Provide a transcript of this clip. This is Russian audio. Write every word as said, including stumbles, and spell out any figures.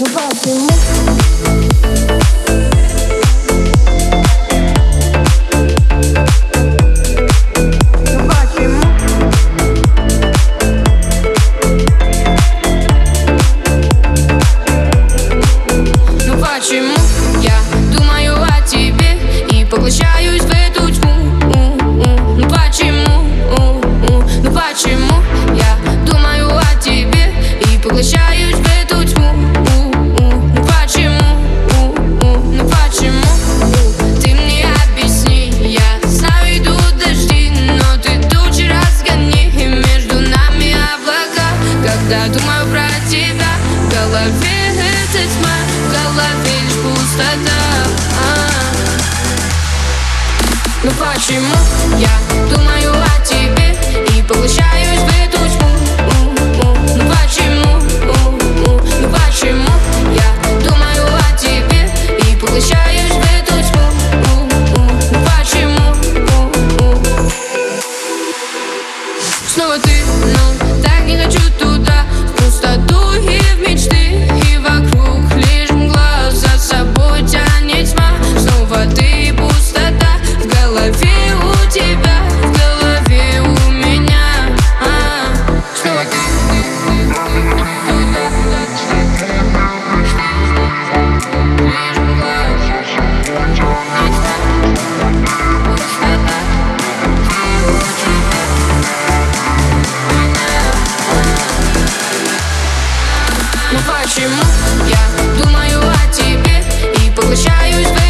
Поглощаюсь в эту тьму. Ну почему? Ну почему я думаю о тебе и поглощаюсь в эту тьму? Ну почему? Ну почему? Ты мне объясни. Я знаю, идут дожди, но ты тучи разгони, и между нами облака. Когда думаю про тебя, в голове эта тьма, в голове лишь пустота. Ну почему я думаю о тебе и поглощаюсь в эту тьму? Ну почему? Ну почему я думаю о тебе и поглощаюсь в эту тьму? Ну почему? Снова ты, но так не хочу туда, в пустоту и в мечты, и вокруг лишь мгла, за собой тянет тьма. Снова ты, пустота. В голове у тебя, в голове у меня, а, снова ты. Ну почему я думаю о тебе и поглощаюсь в